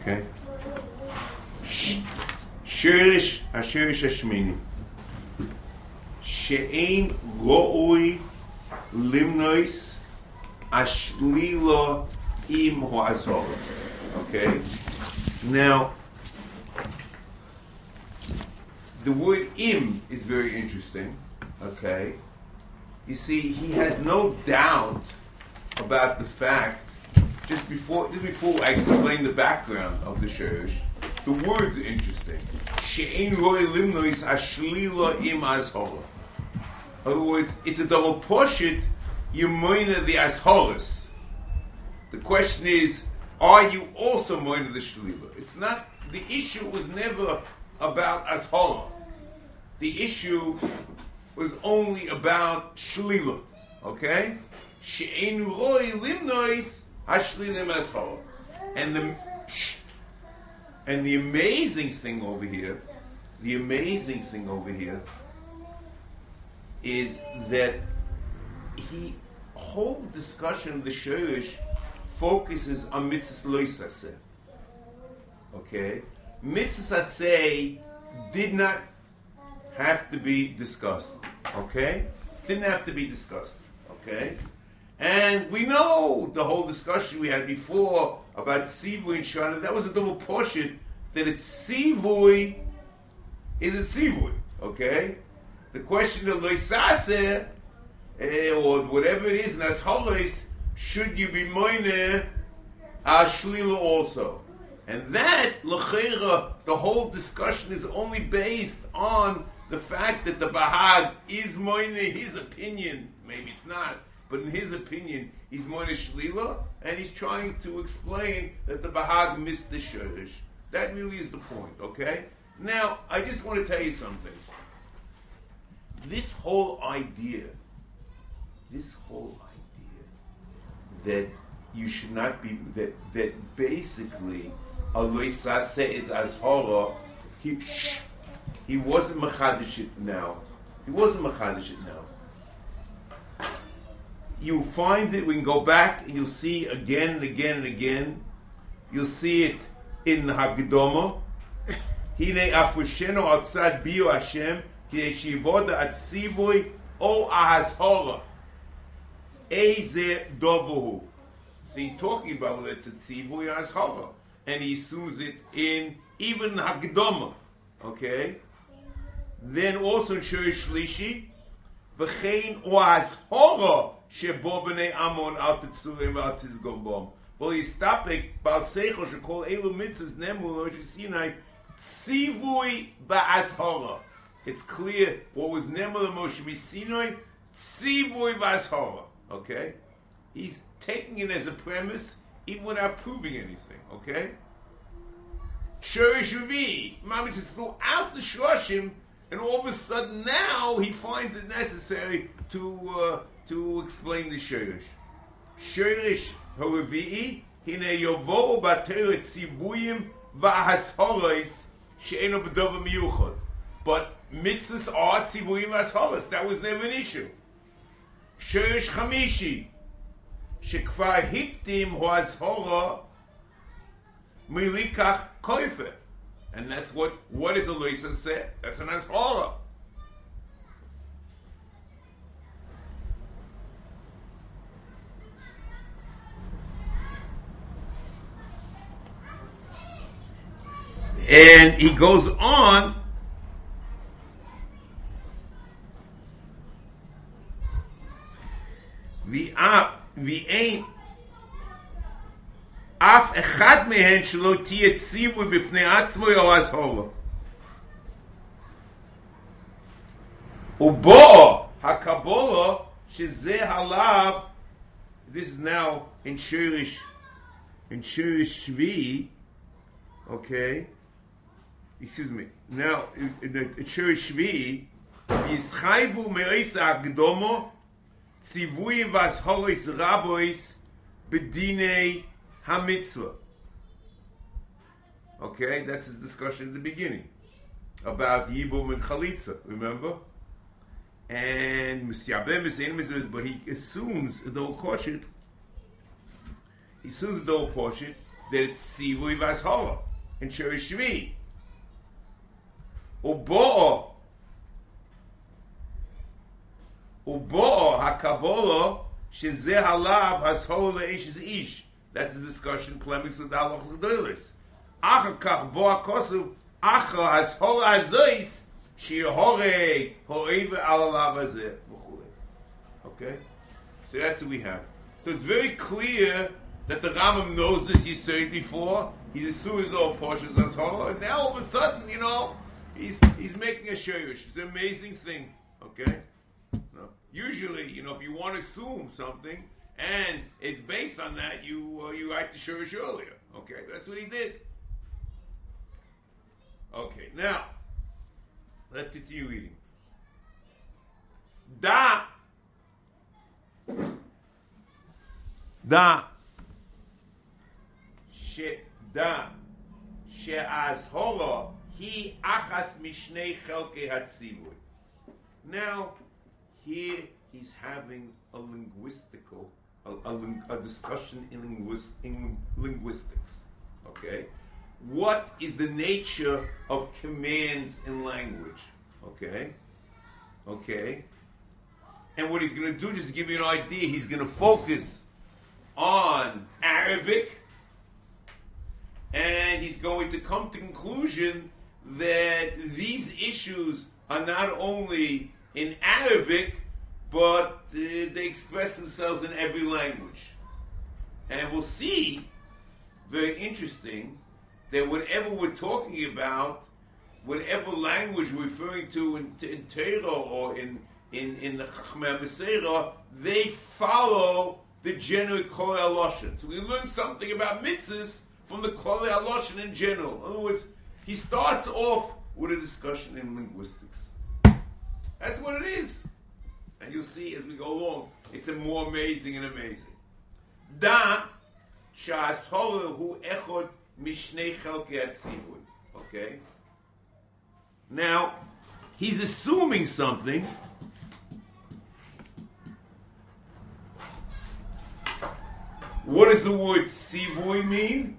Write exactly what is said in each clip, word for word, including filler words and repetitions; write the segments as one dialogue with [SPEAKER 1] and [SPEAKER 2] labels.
[SPEAKER 1] Okay? Shirish Ashirish Ashmini. She'ein ro'ui limnois ashlila im ho'azor. Okay? Now, the word im is very interesting. Okay? You see, he has no doubt about the fact, just before just before I explain the background of the Shirish, the words are interesting. She'ein ro'ui limnois ashlila im azhora. In other words, it's a double portion, you moina the ashoras. The question is, are you also moina the shlila? It's not, the issue was never about ashora. The issue was only about shlila. Okay? She'enu roi limnois hashlilim ashora. And the and the amazing thing over here, the amazing thing over here is that he whole discussion of the Shirish focuses on mitzvahs lo yisaseh. Okay, mitzvahs aseh did not have to be discussed. Okay, didn't have to be discussed. Okay, and we know the whole discussion we had before about tzivui and shana. That was a double portion. That it's tzivui is a tzivui. Okay. The question of loisaseh, eh, or whatever it is, nas holos, should you be moine ashlila also? And that, l'cheira, the whole discussion is only based on the fact that the Bahag is moine, his opinion, maybe it's not, but in his opinion, he's moine shlila, and he's trying to explain that the Bahag missed the shirish. That really is the point, okay? Now, I just want to tell you something. This whole idea, this whole idea that you should not be, that that basically a loisaseh is azhara, he, he wasn't machadish it now. He wasn't machadish it now. You find it, we can go back and you'll see again and again and again. You'll see it in the Hagdama. Hine afusheno outside bio Hashem. So he's talking about whether it's a tzivoy or ashara, and he assumes it in even Hagdama. Okay. Then also in Shirish Shlishi, v'chein o ashara shebo b'nei Amon al tetzurim al tizgobom. Well, he's stopping. Bal seichel shekol elu mitzvahs nemu lo Sinai tzivoy ba'ashara. It's clear what was Nemel Moshe Misinoi, Tzivoy Vashara. Okay? He's taking it as a premise, even without proving anything. Okay? Shirish Revi, Mamich is throughout the Shloshim, and all of a sudden now he finds it necessary to uh, to explain the Shirish. Shirish Revi, Hine Yovo Batera Tzivuyim Vahasharais She'eno B'Dova Miyuchad. But mitzvahs are tzivuyim ashalas. That was never an issue. Shirish Chamishi, shekvar hiktim hu ashara milikach koifer, and that's what what is a loisa said. That's an ashara. And he goes on. ואין אף אחד מהן שלא תהיה ציווי בפני עצמו או הזהורה. ובו הקבולה שזה עליו, this is now in Shirish, in Shirish Shvi, okay, excuse me, now in the Shirish Shvi, ישחייבו מאיס הקדומו tzivui v'ashoros rabois b'dinei hamitzvah. Okay, that's his discussion at the beginning about Yibum and Chalitza. Remember? And but he assumes the whole portion. He assumes the whole portion that it's Sivui Vashola in Shirish Shvi. Ubo'o Ubo'o HaKabola Shezeh Halav Hashola Ish is Ish. That's a discussion polemics with the Halachas Gedolos. Achar Kach Bo HaKosu Achar Hashola Azois Shehore Ho'eva Alalav Hazeh. Okay? So that's what we have. So it's very clear that the Rambam knows this Yisod before. He's assuming his own portions as whole, and now all of a sudden, you know, he's he's making a shirish. It's an amazing thing. Okay? No. Usually, you know, if you want to assume something and it's based on that, you uh, you write the shirish earlier. Okay? That's what he did. Okay, now let's continue reading. Da Da she da she azhola he achas mishnei chelkei hatzivui. Now here he's having a linguistical a, a, a discussion in, linguist, in linguistics. Okay, what is the nature of commands in language? Okay, okay. And what he's going to do, just to give you an idea, he's going to focus on Arabic, and he's going to come to the conclusion that these issues are not only in Arabic, but uh, they express themselves in every language. And we'll see, very interesting, that whatever we're talking about, whatever language we're referring to in, in Torah or in In, in the Chachmei Meseira, they follow the general Klolei HaLashon. So we learn something about mitzvahs from the Klolei HaLashon in general. In other words, he starts off with a discussion in linguistics. That's what it is. And you'll see as we go along, it's a more amazing and amazing. Da sha'ashola hu echod mishnei chelkei hatzivui. Okay? Now, he's assuming something. What does the word sivui mean?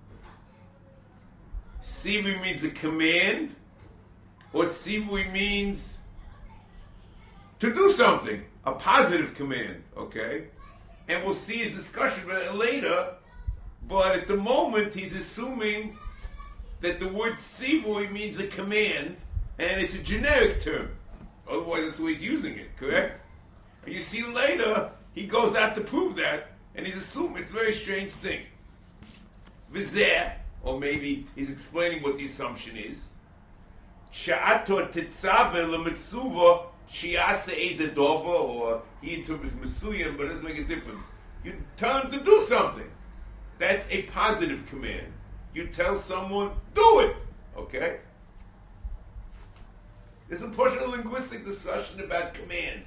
[SPEAKER 1] Sivui means a command, or sivui means to do something, a positive command, okay? And we'll see his discussion later, but at the moment he's assuming that the word sivui means a command, and it's a generic term. Otherwise that's the way he's using it, correct? And you see later, he goes out to prove that, and he's assuming it's a very strange thing. V'zeh, or maybe he's explaining what the assumption is. Sha'ato tetzave l'metzuva shi'ase eze dova, or he interprets mesuyim, but it doesn't make a difference. You tell him to do something. That's a positive command. You tell someone, do it. Okay? There's a portion of linguistic discussion about commands.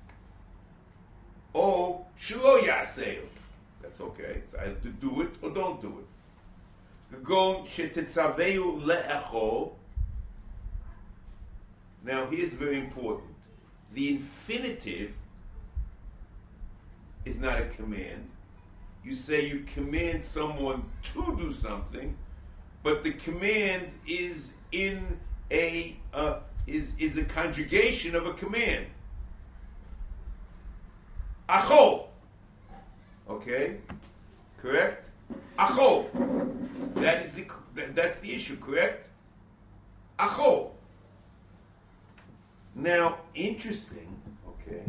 [SPEAKER 1] Oh, shelo yaseh. That's okay. It's either to do it or don't do it. Gon shetetzaveu le'echol. Now, here's very important. The infinitive is not a command. You say you command someone to do something, but the command is in a uh, is is a conjugation of a command. Achol. Okay, correct? Achol. That is the that, that's the issue, correct? Achol. Now, interesting. Okay.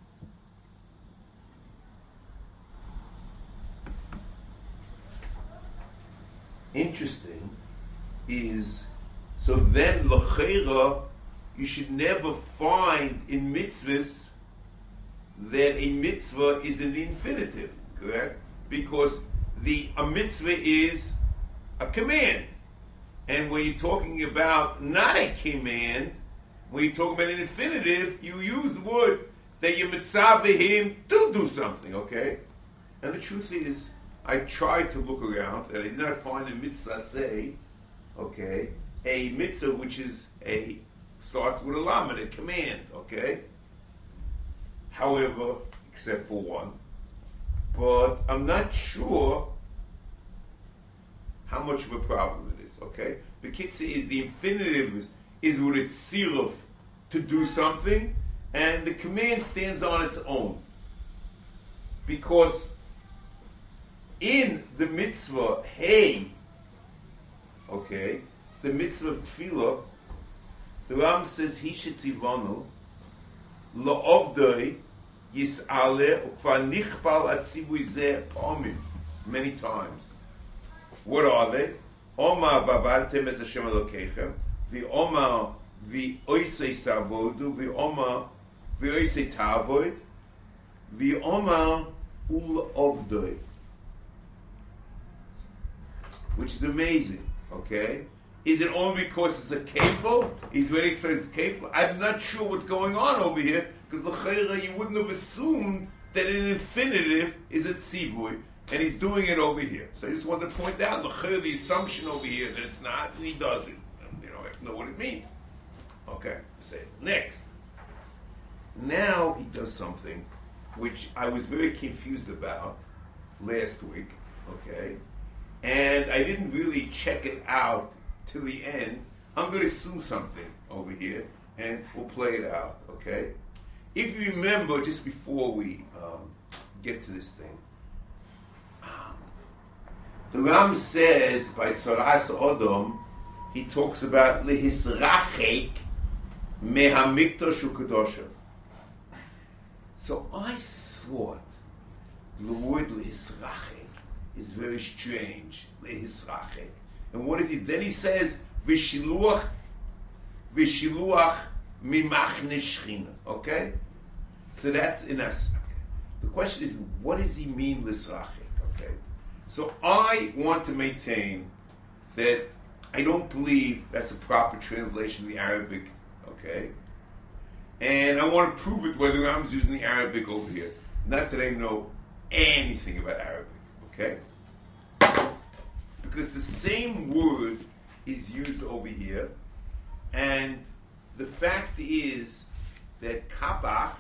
[SPEAKER 1] Interesting is so then l'cheira you should never find in mitzvahs that a mitzvah is in the infinitive, correct? Because the a mitzvah is a command, and when you're talking about not a command, when you're talking about an infinitive, you use the word that you mitzvah him to do something, okay? And the truth is, I tried to look around and I did not find a mitzvah say, okay, a mitzvah which is a starts with a lamed, a command, okay? However, except for one. But I'm not sure how much of a problem it is, okay? The kitzi is the infinitive is, is with its siruf to do something, and the command stands on its own. Because in the mitzvah, hey, okay, the mitzvah of tefillah, the Ram says, Hishet zivanu, la'ovdoi, yis'aleh, ukva nichbal atzivui zeh pa'amim, many times. What are they? Omar vavartem es Hashem Elokeichem, v'omar v'oisei savodu, v'omar v'oisei ta'avoid, v'omar ul'ovdoi. Which is amazing, okay? Is it only because it's a kefil? He's waiting for his kefil? I'm not sure what's going on over here, because l'chayra you wouldn't have assumed that an infinitive is a tzivui, and he's doing it over here. So I just wanted to point out l'chayra the assumption over here that it's not, and he does it. And, you know, I have to know what it means. Okay, say it. Next. Now he does something which I was very confused about last week, okay? And I didn't really check it out till the end. I'm going to assume something over here, and we'll play it out, okay? If you remember, just before we um, get to this thing, um, the Ram says, by Tzoras Odom, he talks about lehisrachek mehamikdash u'kedoshav. So I thought the word lehisrachek is very strange, lehisrachek. And what is it? Then he says, Vishiluach, Vishiluach mimachne shchina. Okay? So that's in us. The question is, what does he mean, lisrachek? Okay? So I want to maintain that I don't believe that's a proper translation of the Arabic. Okay? And I want to prove it whether I'm using the Arabic over here. Not that I know anything about Arabic. Okay? Because the same word is used over here, and the fact is that kabach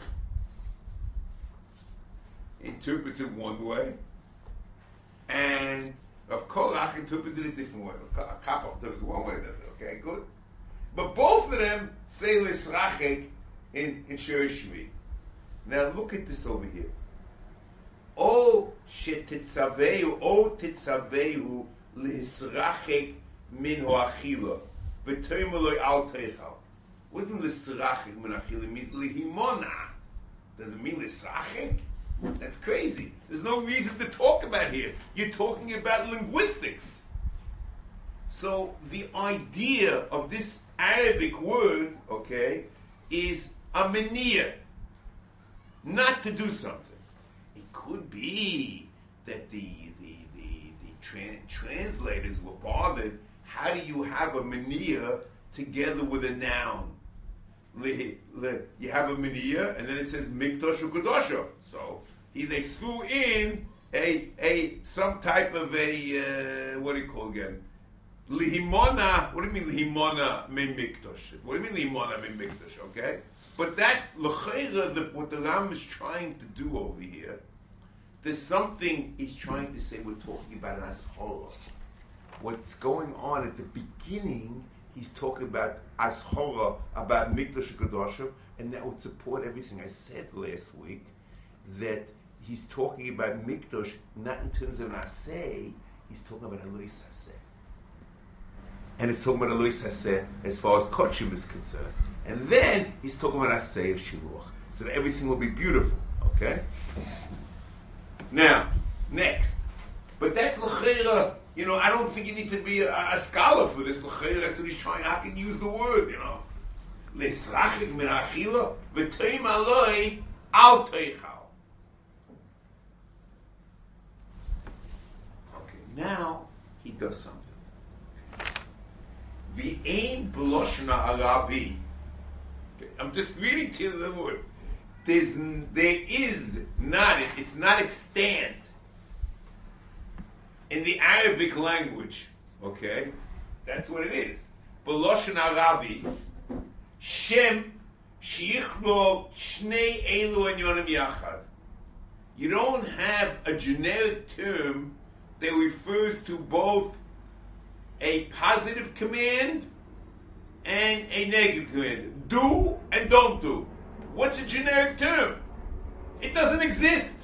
[SPEAKER 1] interprets it one way, and of korach interprets it a different way. Kabach interprets it one way, okay, good. But both of them say lisrachek in, in Shirishvi. Now look at this over here. O shetitzavehu, O titzavehu, L'hisrachek min ho'achila v'toimeloi al teichal. What does l'hisrachek min ho'achila mean? L'himona. Does it mean l'hisrachek? That's crazy. There's no reason to talk about here. You're talking about linguistics. So the idea of this Arabic word, okay, is a meniyah, not to do something. It could be that the Tran- translators were bothered. How do you have a meniyah together with a noun? Le, le, you have a meniyah, and then it says mikdash u'kedosha. So he, they threw in a a some type of a uh, what do you call again? Lihimona. What do you mean lihimona me mikdash? What do you mean lihimona me mikdash? Okay, but that l'chayra, the, what the Ram is trying to do over here. There's something he's trying to say. We're talking about an ashora. What's going on at the beginning, he's talking about ashora, about mikdash u'kedosha, and that would support everything I said last week, that he's talking about mikdash not in terms of an aseh, he's talking about alois aseh. And he's talking about alois aseh as far as kochim is concerned. And then he's talking about aseh of shiluach, so that everything will be beautiful, okay? Now, next. But that's l'chayra, you know, I don't think you need to be a, a scholar for this. L'chayra, that's what he's trying. I can use the word, you know. L'srachik min achila, v'toim aloi al teichal. Okay, now he does something. V'ein b'loshna aravi. Okay, I'm just reading to you the word. There's, there is not, it's not extant in the Arabic language, okay? That's what it is. B'loshen Arabi, Shem shichlo shnei elu enyonim yachad. You don't have a generic term that refers to both a positive command and a negative command. Do and don't do. What's a generic term? It doesn't exist.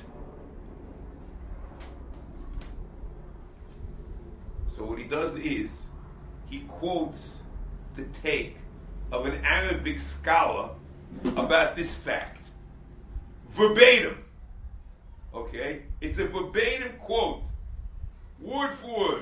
[SPEAKER 1] So what he does is, he quotes the take of an Arabic scholar about this fact. Verbatim. Okay? It's a verbatim quote. Word for word.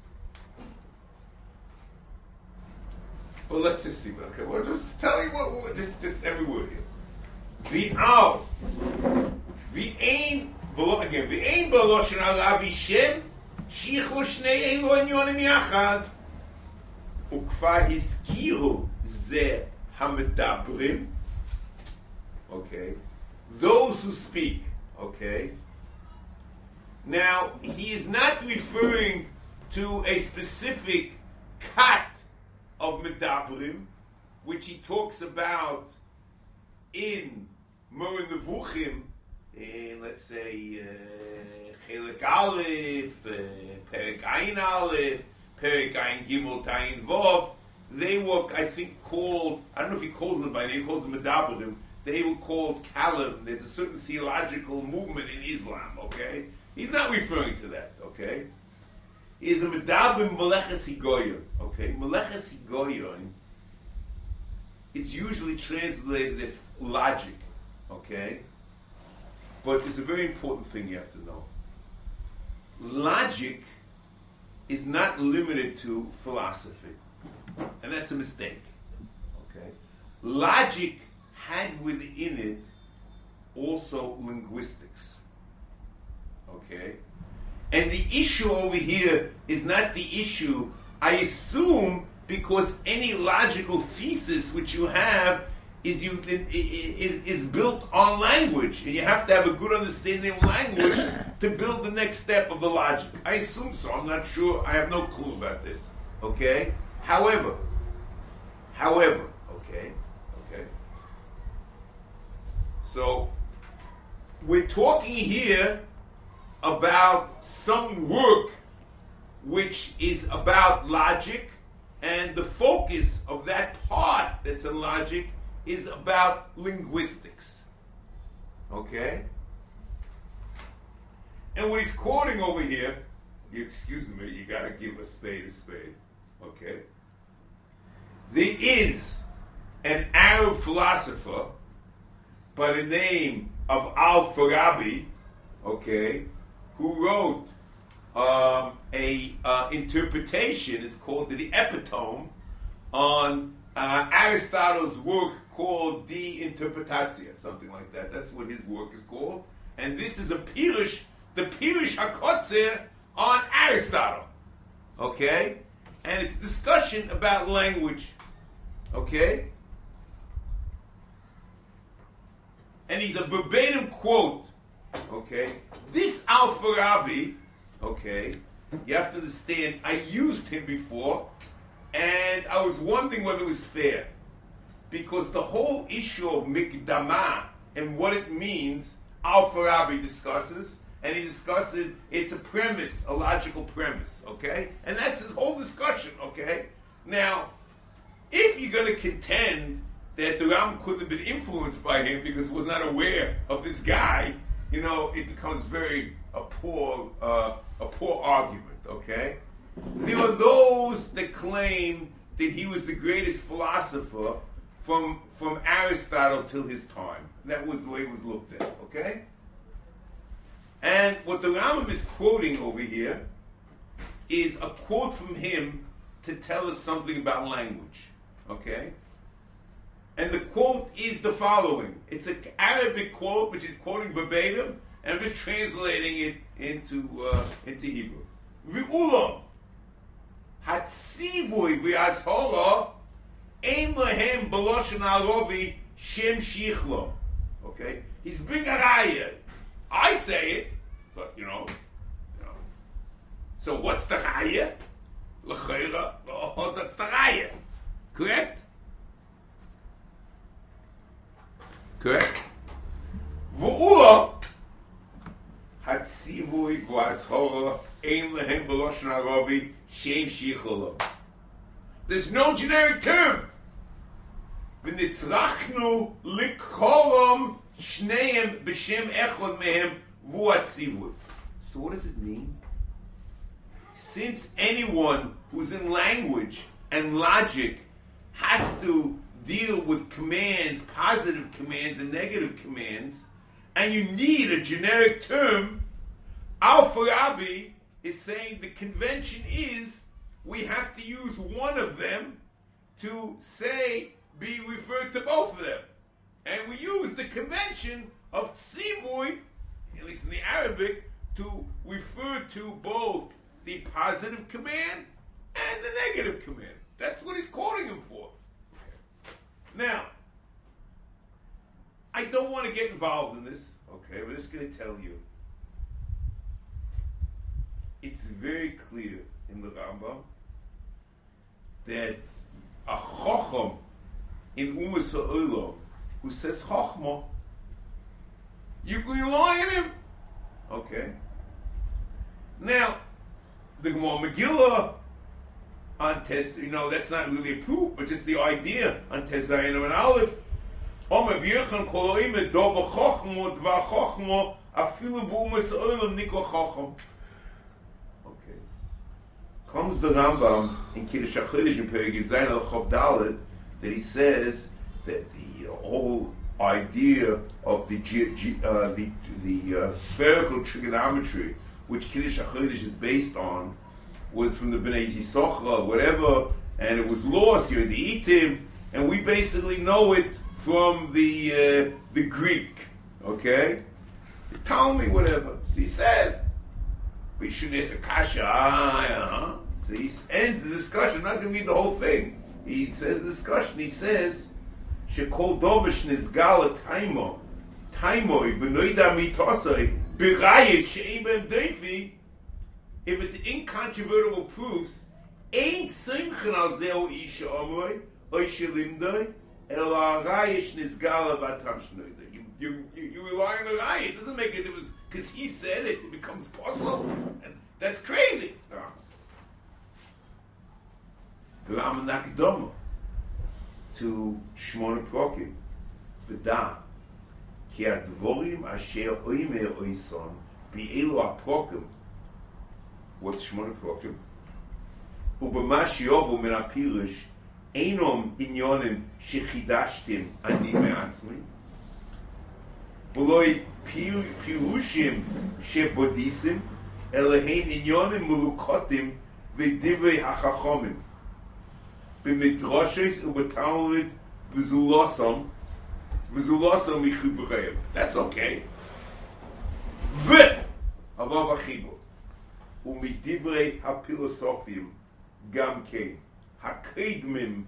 [SPEAKER 1] Well, let's just see. Okay, well, just tell you what, what just, just every word here. V'al. V'ein, again, v'ein b'loshen alavi shem, shichlu shnei elo inyonim yachad. Ukva hiskiru ze hamedabrim. Okay. Those who speak. Okay. Now, he is not referring to a specific kat of medabrim, which he talks about in Moreh Nevuchim, in, let's say, Chelek Aleph, Perek Ayin Aleph, Perek Ayin Gimel Tayin Vov. They were, I think, called, I don't know if he calls them by name, he calls them medabrim. They were called kalim. There's a certain theological movement in Islam, okay? He's not referring to that, okay? He is a medabrim meleches higoyon, okay? Meleches higoyon, it's usually translated as logic, okay? But it's a very important thing you have to know. Logic is not limited to philosophy, and that's a mistake, okay? Logic had within it also linguistics. Okay? And the issue over here is not the issue, I assume, because any logical thesis which you have is you is, is built on language, and you have to have a good understanding of language to build the next step of the logic. I assume so. I'm not sure. I have no clue about this. Okay? However, however, okay, okay. So we're talking here about some work which is about logic, and the focus of that part that's in logic is about linguistics. Okay? And what he's quoting over here, you excuse me, you gotta give a spade a spade. Okay? There is an Arab philosopher by the name of Al-Farabi, okay, who wrote um, a uh, interpretation, it's called the Epitome, on uh, Aristotle's work called De Interpretatio, something like that. That's what his work is called. And this is a Pirush, the Pirush HaKotzer on Aristotle. Okay? And it's a discussion about language. Okay? And he's a verbatim quote. Okay? This Al-Farabi, okay, you have to understand, I used him before, and I was wondering whether it was fair. Because the whole issue of Mikdama and what it means, Al-Farabi discusses, and he discusses, it's a premise, a logical premise, okay? And that's his whole discussion, okay? Now, if you're going to contend that the Ram couldn't have been influenced by him because he was not aware of this guy, you know, it becomes very a poor, uh, a poor argument, okay? There are those that claim that he was the greatest philosopher from from Aristotle till his time. That was the way it was looked at, okay? And what the Rambam is quoting over here is a quote from him to tell us something about language, okay? And the quote is the following. It's an Arabic quote, which is quoting verbatim, and I'm just translating it into uh, into Hebrew. V'ulam hatzivui v'ashola ein lahem b'loshen arovi shem shichlo. Okay, he's bringing a raya. I say it, but you know, you know. So what's the raya? L'chayra, oh, that's the raya. Correct? Correct? V'ulam hatzivui Sivui v'ashora ein lehem b'loshen harabi shem shicholo. There's no generic term. V'nitzrachnu likholom shneim b'shem echod mehem v'uat sivui. So what does it mean? Since anyone who's in language and logic has to deal with commands, positive commands and negative commands, and you need a generic term, Al-Farabi is saying the convention is we have to use one of them to say, be referred to both of them. And we use the convention of Tzivui, at least in the Arabic, to refer to both the positive command and the negative command. That's what he's quoting him for. Now, I don't want to get involved in this, okay, but I'm just going to tell you. It's very clear in the Rambam that a Chocham in Umas HaOlam who says Chochma, you can rely on him. Okay. Now, the Gemara Megillah on Tes, you know, that's not really a proof, but just the idea on Tes Zayin and Aleph. Omer B'yirchan kol oime dova chochmo dva chochmo afilu b'umas olam nikla chochem. Okay. Comes the Rambam in Kiddush HaChodesh in Perek Zayin al Chov Dalet that he says that the whole idea of the uh, the the uh, spherical trigonometry, which Kiddush HaChodesh is based on, was from the Bnei Yisachar, whatever, and it was lost here in the Itim, and we basically know it from the uh, the Greek, okay? Tell me whatever. So he says, we shouldn't ask a kasha, ah, yeah. So he ends the discussion, not going to read the whole thing. He says the discussion, he says, Shekol dovish nizgala taimo, taimo, v'noida mitosai, b'rayet she'im b'em defi. If it's incontrovertible proofs, ain't simchen al zeu isha omoy, oy shelimdoi, el ha'rayesh nizgala v'atam shnoida. You, you, you, you rely on the raya. It doesn't make it, because he said it, it becomes possible. And that's crazy. Ram nakdoma to Shmona Prokim, v'da, ki advorim asher oimer oison, bi'elu ha'prokim. What's Shmona Prokim? Ubamash yovu min ha'pirush, einom inyonim shechidashtim ani me'atzmi, v'loi pirushim shebodisim, elehein inyonim mulukotim v'divrei ha'chachomim, b'midrashes u'b'talmud v'zulosam, v'zulosam michubrayim. That's okay. V' avav achibur. ומדברי הפילוסופים גם כן, הקדמים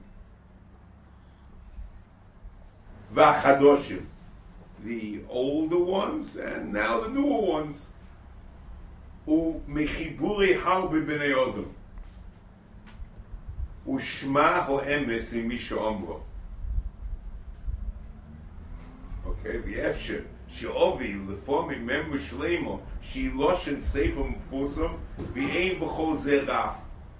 [SPEAKER 1] והחדושים, the older ones and now the newer ones, ומחיבורי הרבה בני אדם, ושמע האמס ממי שאומרו. Okay, ואפשר שאובי לפעמים ממר שלמה shiloshen sefer mufusam v'ein b'chol zera.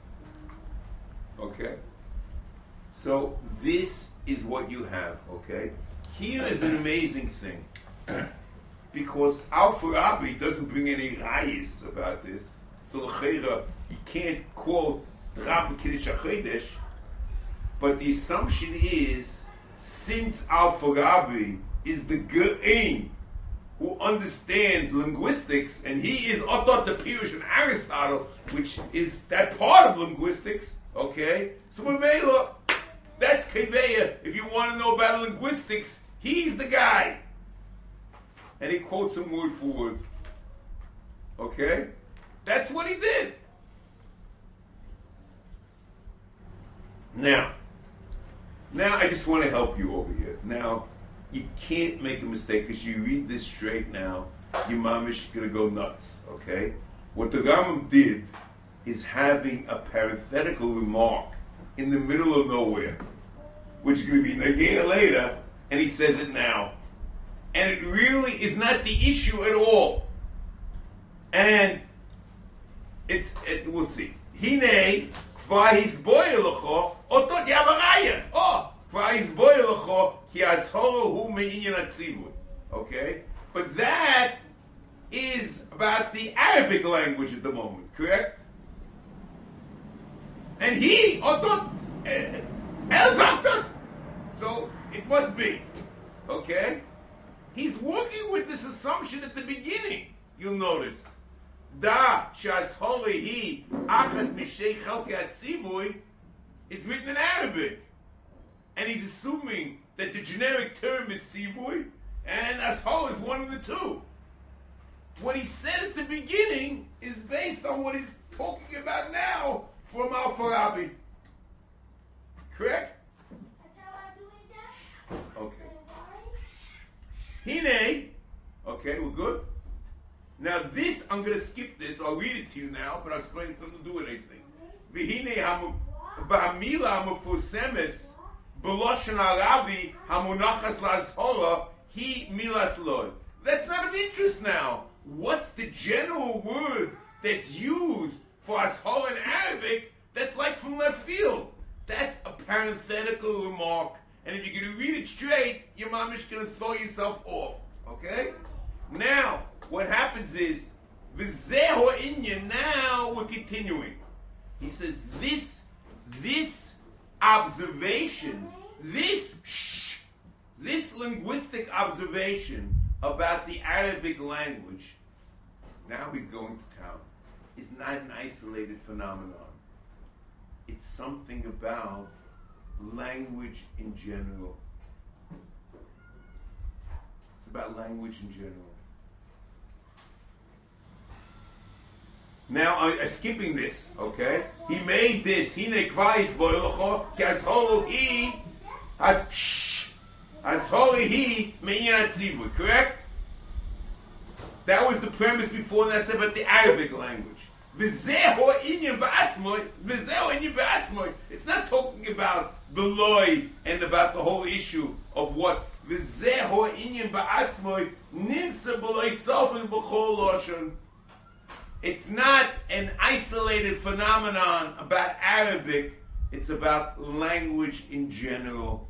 [SPEAKER 1] Okay, so this is what you have. Okay, here is an amazing thing because Al-Farabi doesn't bring any rayas about this. So l'cheira he can't quote Rambam Kiddush HaChodesh, but the assumption is since Al-Farabi is the Ge'en who understands linguistics, and he is Otot the Pirush and Aristotle, which is that part of linguistics, okay? So Mamela, that's Keveya. If you want to know about linguistics, he's the guy. And he quotes him word for word. Okay? That's what he did. Now, now I just want to help you over here. Now, you can't make a mistake because you read this straight now, your mamish gonna go nuts, okay? What the Rambam did is having a parenthetical remark in the middle of nowhere, which is gonna be negaya later, and he says it now. And it really is not the issue at all. And it, it we'll see. Hine kvar hisboyer lecho otot yavaraya. Oh, kvar hisboyer lecho ki azhoro hu meinyan hatzivui. Okay, but that is about the Arabic language at the moment, correct? And he otot elzaktos. So it must be, okay? He's working with this assumption at the beginning. You'll notice. Da shasholihi achas mishei chelkei hatzivui. It's written in Arabic, and he's assuming that the generic term is sivui, and ashol is one of the two. What he said at the beginning is based on what he's talking about now from Al-Farabi. Correct? Okay. Hine. Okay, we're good? Now this, I'm going to skip this. I'll read it to you now, but I'll explain it doesn't do anything. V'hine ha'mila ha'mufusemes b'loshen ha'ravi ha'munachas la'azhora hi milas lod. That's not of interest now. What's the general word that's used for ashora in Arabic that's like from left field? That's a parenthetical remark. And if you're going to read it straight, your mom is going to throw yourself off. Okay? Now, what happens is, V'zeho inyan, now we're continuing. He says, this, this observation, this, shh, this linguistic observation about the Arabic language, now he's going to town, is not an isolated phenomenon. It's something about language in general. It's about language in general. Now, I'm skipping this, okay? He made this. He nekvais boilocho kazholu he has shh azholu he meinyan hatzivui. Correct? That was the premise before. That's about the Arabic language. V'zeho inyan ba'atzmoi. V'zeho inyan ba'atzmoi. It's not talking about the loy and about the whole issue of what v'zeho inyan ba'atzmoi nimsa b'loy sofin b'chol loshon. It's not an isolated phenomenon about Arabic. It's about language in general.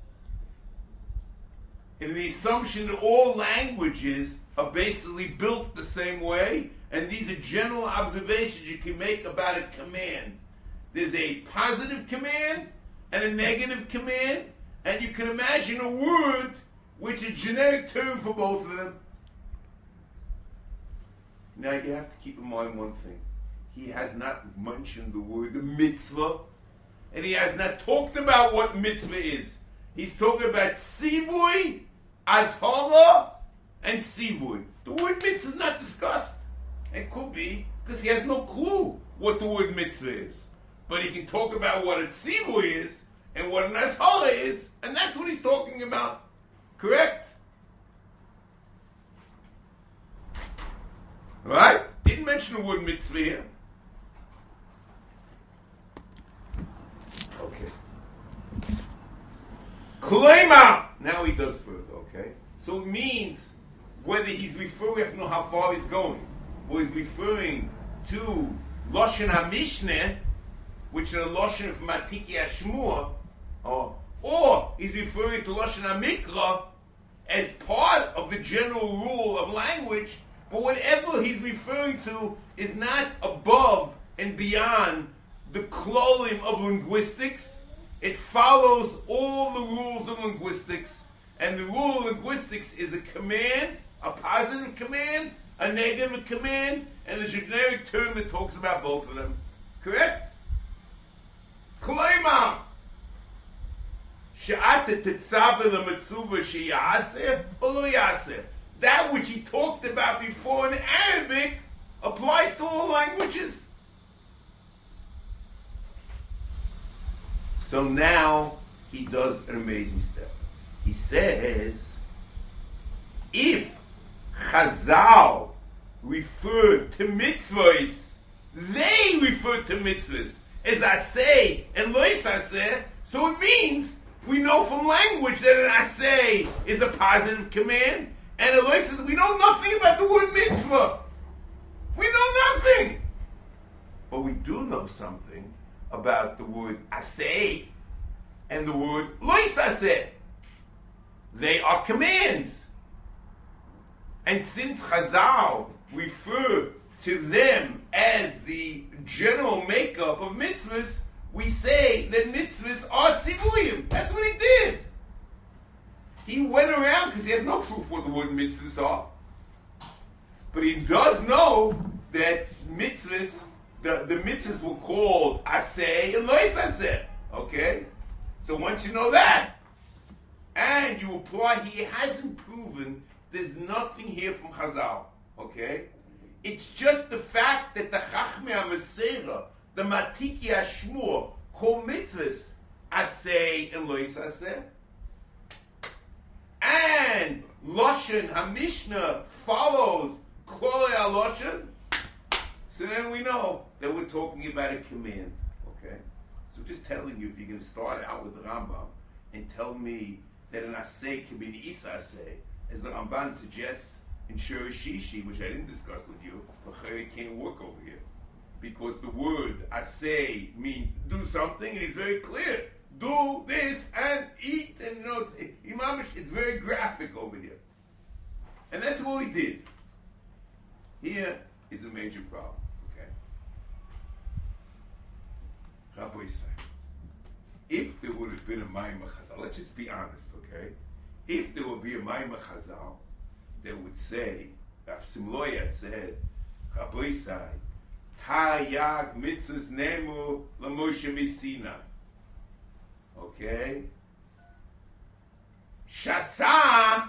[SPEAKER 1] And the assumption that all languages are basically built the same way, and these are general observations you can make about a command. There's a positive command and a negative command, and you can imagine a word which is a generic term for both of them. Now you have to keep in mind one thing. He has not mentioned the word mitzvah, and he has not talked about what mitzvah is. He's talking about sivui, azhara, and sivui. The word mitzvah is not discussed. It could be because he has no clue what the word mitzvah is. But he can talk about what a sivui is and what an azhara is, and that's what he's talking about. Correct? Right? Didn't mention the word mitzvah here. Okay. Klema! Now he does further, okay? So it means whether he's referring, we have to know how far he's going. Or he's referring to Loshen HaMishneh, which is a Loshen from Atiki Hashmua, or, or he's referring to Loshen HaMikra as part of the general rule of language. But whatever he's referring to is not above and beyond the klolim of linguistics. It follows all the rules of linguistics. And the rule of linguistics is a command, a positive command, a negative command, and there's a generic term that talks about both of them. Correct? Kloima. She'ata tetzabe l'metzuva she'yaseh or lo yaseh. That which he talked about before in Arabic applies to all languages. So now he does an amazing step. He says, if Chazal referred to mitzvahs, they refer to mitzvahs as aseh and lo aseh, so it means we know from language that an aseh is a positive command, and Eloi says, we know nothing about the word mitzvah. We know nothing. But we do know something about the word aseh and the word lois aseh. They are commands. And since Chazal refer to them as the general makeup of mitzvahs, we say that mitzvahs are tzivuyim. That's what he did. He went around because he has no proof what the word mitzvahs are. But he does know that mitzvahs, the, the mitzvahs were called aseh and lois aseh. Okay? So once you know that, and you apply, he hasn't proven there's nothing here from Chazal. Okay? It's just the fact that the Chachmei HaMeseira, the Matiki HaShmur, call mitzvahs aseh and lois aseh. And Loshen HaMishnah follows Klolei HaLoshen. So then we know that we're talking about a command. Okay? So just telling you, if you're going to start out with the Rambam and tell me that an aseh can be an isa aseh, as the Ramban suggests in Shir Shishi, which I didn't discuss with you, it can't work over here. Because the word aseh means do something, and it's very clear. Do this and eat, and you know, Imam is very graphic over here. And that's all he did. Here is a major problem, okay? Rabbi Yisrael, if there would have been a Maimah Chazal, let's just be honest, okay? If there would be a Maimah Chazal that would say, Rav Simloi had said, Rabbi Yisrael, Ta yag mitzvahs nemu l'Moshe Misina. Okay? Shasa,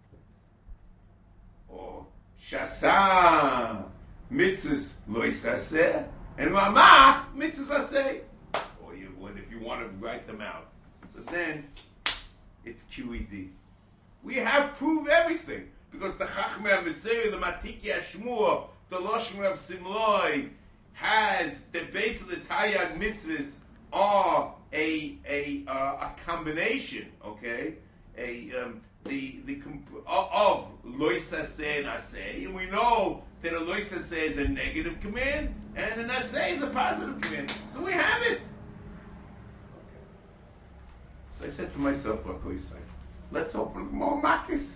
[SPEAKER 1] or Shasa mitzvahs lois aseh, and Ramach mitzvahs aseh. Or you, if you want to write them out. But then, it's Q E D. We have proved everything. Because the Chachmei HaMeseira, the Matiki HaShmur, the Loshen of Simloi, has the base of the Taryag mitzvahs are a a uh, a combination, okay, a um, the the comp- of lois aseh and aseh, and we know that a lois aseh is a negative command and an aseh is a positive command. So we have it. Okay. So I said to myself, let's open more Makis.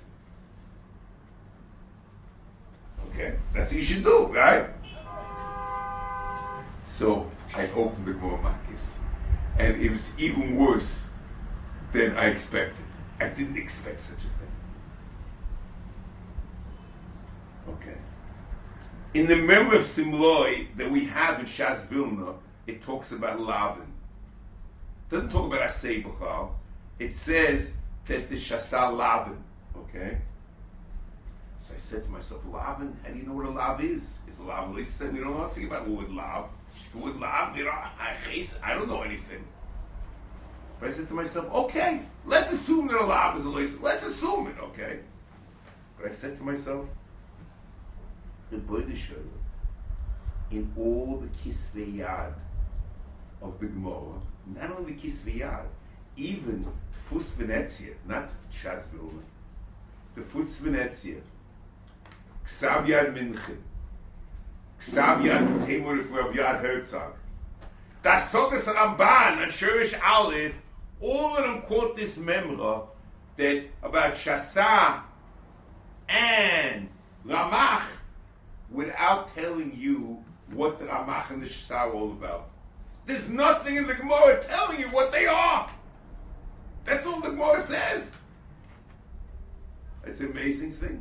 [SPEAKER 1] Okay, that's what you should do, right? So I opened the Gemara Makis, and it was even worse than I expected. I didn't expect such a thing. Okay. In the memory of Simloi that we have in Shas Vilna, it talks about Lavin. It doesn't talk about Aseh B'chal. It says that the Shasa Lavin. Okay? So I said to myself, Lavin, how do you know what a lav is? Is a lav lisa? We don't know nothing about the word lav. The word lav, you know, I, I don't know anything. But I said to myself, okay, let's assume that a lav is a lisa. Let's assume it, okay? But I said to myself, the Boide Shor, in all the Kisvei Yad of the Gemara, not only Kisvei Yad, even Fus Venezia, not Shas Vilna, the Fus Venezia, Ksav Yad Minchen, Ksav Yad Temur for Yad Herzog, Das Sogas Ramban and Shurish Aleph, all of them quote this memra that about Shasa and Ramach without telling you what the Ramach and the Shasa are all about. There's nothing in the Gemara telling you what they are. That's all the Gemara says. It's an amazing thing.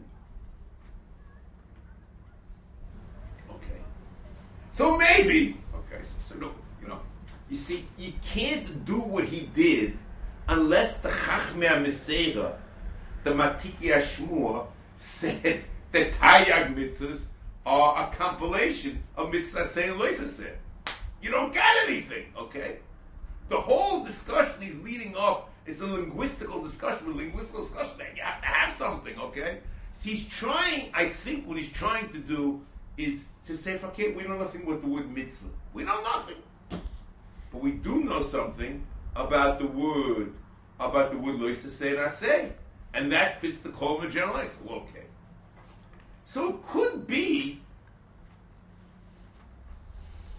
[SPEAKER 1] Okay. So maybe, okay, so, so no, you know, you see, you can't do what he did unless the Chachmei HaMeseira, the Matiki HaShmur, said that Taryag mitzvahs are a compilation of mitzvah aseh and lois aseh. You don't get anything, okay? The whole discussion is leading up. It's a linguistical discussion. A linguistical discussion, you have to have something, okay? So he's trying, I think what he's trying to do is to say, okay, we know nothing about the word mitzvah. We know nothing. But we do know something about the word, about the word lois aseh and aseh. And that fits the call of a generalized. Well, okay. So it could be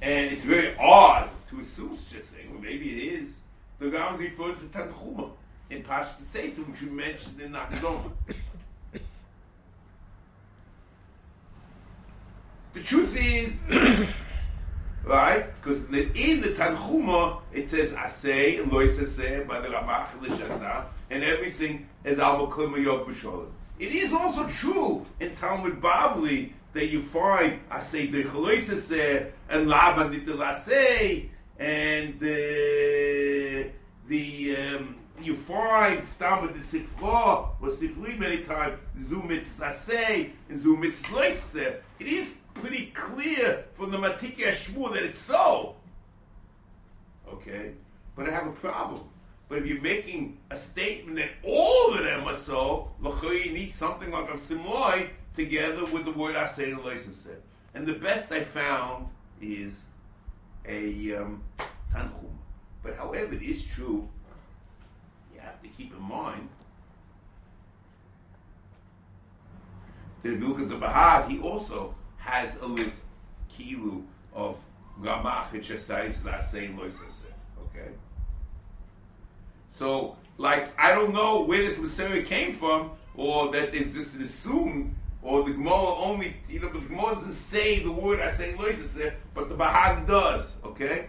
[SPEAKER 1] And it's very odd to assume such a thing, or maybe it is. The Ram is referring to Tanchuma in Pashas Tzeisa, which we mentioned in Nakadoma. The truth is, right? Because in the Tanchuma it says Asay and Lois Asay by the Ramach L'Shasa, and everything is Al B'Kol Yod B'Sholem. It is also true in Talmud Bavli that you find Asay Decholos Asay and Lavan Ditil Asay, and uh, the um, you find Stam the Sifra or Sifri many times Zumitz Asay and Zumitz Lois Asay. It is pretty clear from the Matikei Shmur that it's so. Okay? But I have a problem. But if you're making a statement that all of them are so, you need something like a Simloi together with the word Asay and Lois Asay. And the best I found is a um, Tanchum. But however, it is true, you have to keep in mind that if you look at the Bahag, he also has a list, kilu, of Gamach and Chasais, Asay, Lois Asay. Okay? So, like, I don't know where this Messiah came from, or that it's just assumed, or the Gemara only, you know, the Gemara doesn't say the word Asay, Lois Asay, but the Bahag does. Okay?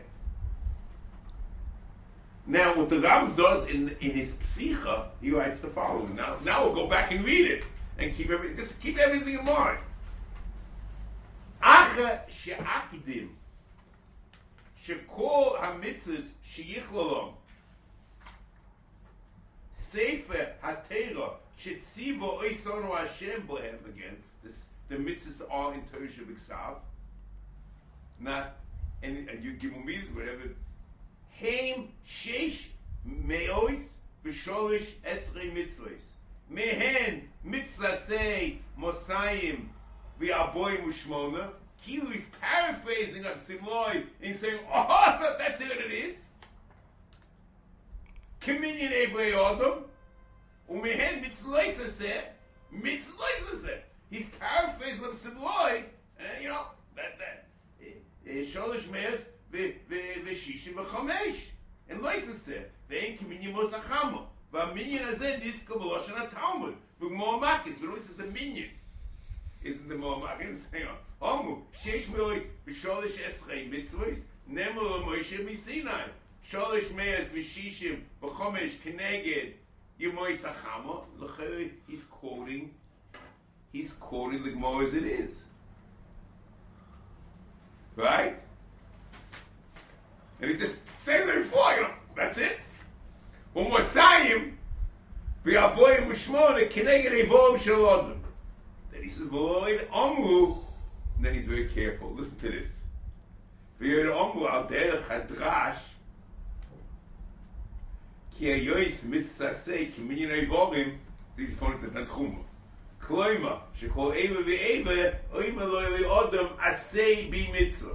[SPEAKER 1] Now, what the Ram does in in his Psicha, he writes the following. Now, now we'll go back and read it, and keep everything, just keep everything in mind. Acha she'akdim shekol hamitzvos sheyichlolom sefer hatera shetzivo oisonu Hashem bohem. Again, this, the mitzvahs are in Torah Shabbat. Not, and, and you give them means whatever. Heim sheish me'ois v'sholish esrei mitzvahs mehen mitzvah say mosayim v'aboy mushmona. Kilu is paraphrasing of Simloi and saying, oh, I thought that's what it is. Communion Evrei Odom, umehen mitzlois aseh, mitzlois aseh. He's paraphrasing of Simloi, and you know, that, that, sholish me'os v'shishim v'chamesh, and lois aseh, ve'en communion mosachamo, v'aminyan azeh diska v'loshan ha-Talmud, v'gmor makis, but this is the minion. Isn't the Mo'amakim saying, Omu, Sheish Me'ois, V'sholish Esrei Mitzvahs, Nemo Moshe Misinai, Sholish Me'os V'shishim, V'chomesh Keneged, Yemois Achama. Look, he's quoting, he's quoting the Gemara as it is. Right? And he just says it before, you know, that's it. One more Sayim, V'aboyim V'shmona, Keneged Evoim Shalodim. He says, V'loid Omru, and then he's very careful. Listen to this. V'loid Omru al derech hadrash, ki hayois mitzasei ki minyan evorim, this is going to Tanchuma. Kloima, shekol eva v'eva, oima lo'eli odom asei bi mitzvah.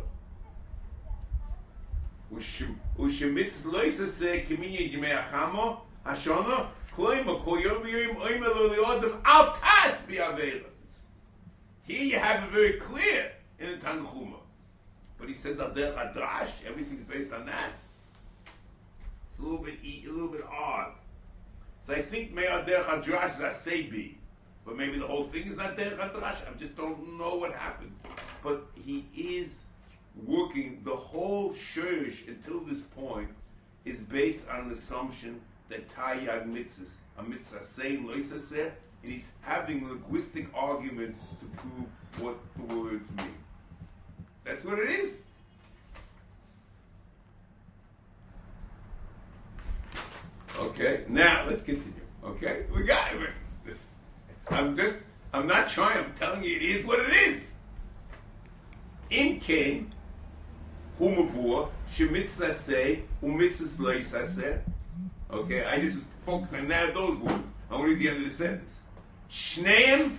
[SPEAKER 1] U'shemitzvah lo'is asei ki minyan yimei achamo, hashona, kloima, kol yom v'yom, oima lo'eli odom al tas bi avela. Here you have it very clear in the Tanchuma. But he says Al Derech Hadrash, everything's based on that. It's a little bit a little bit odd. So I think maybe Al Derech Hadrash is Asebi. But maybe the whole thing is not Derech Hadrash. I just don't know what happened. But he is working, the whole Shurish until this point is based on an assumption that Tayyag Mitzvahs, a Mitzvah saying Lois Aseh, and he's having a linguistic argument to prove what the words mean. That's what it is. Okay, now let's continue. Okay, we got it. This, I'm just, I'm not trying, I'm telling you it is what it is. In Cain, Humavur, Shemitzah say, Umitzah Lois say. Okay, I just focus on that, those words. I want to read the end of the sentence. Shneim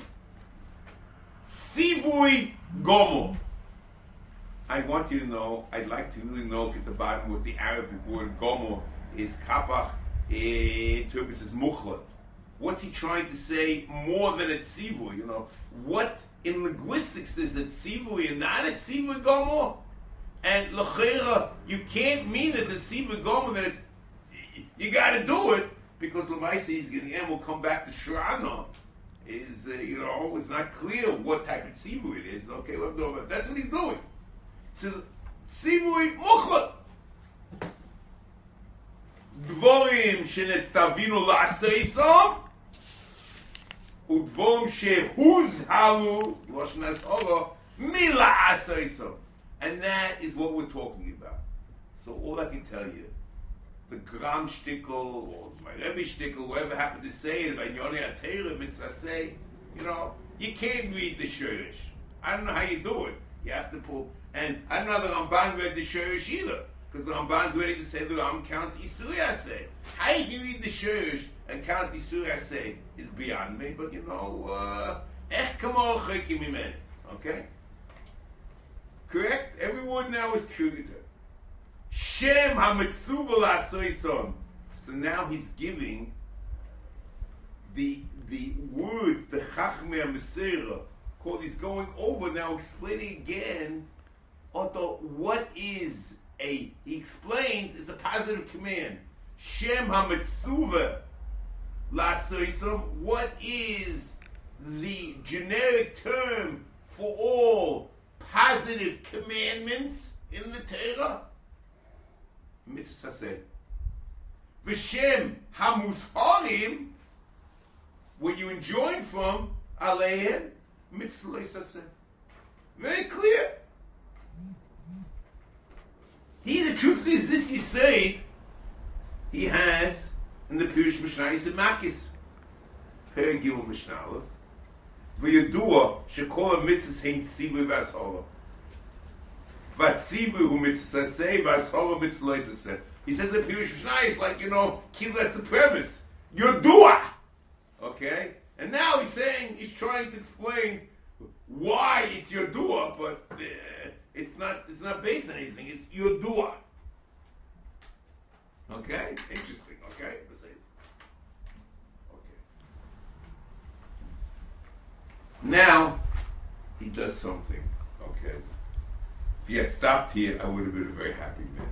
[SPEAKER 1] Sivui Gomo. I want you to know, I'd like to really know at the bottom what the Arabic word Gomo is. Kapach, in Turkish is Mukhlat. What's he trying to say more than a Tzivui? You know, what in linguistics is a Tzivui and not a Tzivui Gomo? And l'chera, you can't mean it to see Begom that you got to do it because Lamaisa is getting and will come back to Shurana. Is uh, you know it's not clear what type of tzibur it is. Okay, what I'm doing, but that's what he's doing. So tzibur muchlat. Dvorim shenetztavinu la'aseisam udvorim shehuzhalu lashon hashara mi la'aseisam. And that is what we're talking about. So all I can tell you, the Gram Shtickle, or my Rebbe Shtickle, whoever happened to say it, Vaynyone Atera Mitzvah say, you know, you can't read the Shurish. I don't know how you do it. You have to pull, and I don't know the Ramban read the Shurish either, because the Ramban's ready to say the Ram counts Isur Yaseh. How you can read the Shurish and count Isur Yaseh is beyond me, but you know, Ech Kamo Chayki Mimeni, okay? Correct? Every word now is Kugita. Shem HaMetzuva L'Asoison. So now he's giving the the word, the Chachmei HaMesera, called, he's going over now, explaining again, Otto, what is a, he explains, it's a positive command. Shem HaMetzuva L'Asoison, what is the generic term for all positive commandments in the Torah? Mitzvah Saseh. V'shem hamusharim, what you enjoin from, aleihem, mitzvah Saseh. Very clear. He, the truth is, this you say, he has in the Pirush Mishnah, he said, Makis, Perigil Mishnah, v'yadua, shekol mitzvahs heim tzibur v'asholah. Vatzibu hu mitzvah say, v'asholah mitzvah say. He says that Pirush Mishnah is like, you know, kill, that's the premise. Yodua! Okay? And now he's saying, he's trying to explain why it's Yodua, but uh, it's not it's not based on anything. It's Yodua. Okay? Interesting, okay? Let's say okay. Now, he does something, okay? If he had stopped here, I would have been a very happy man.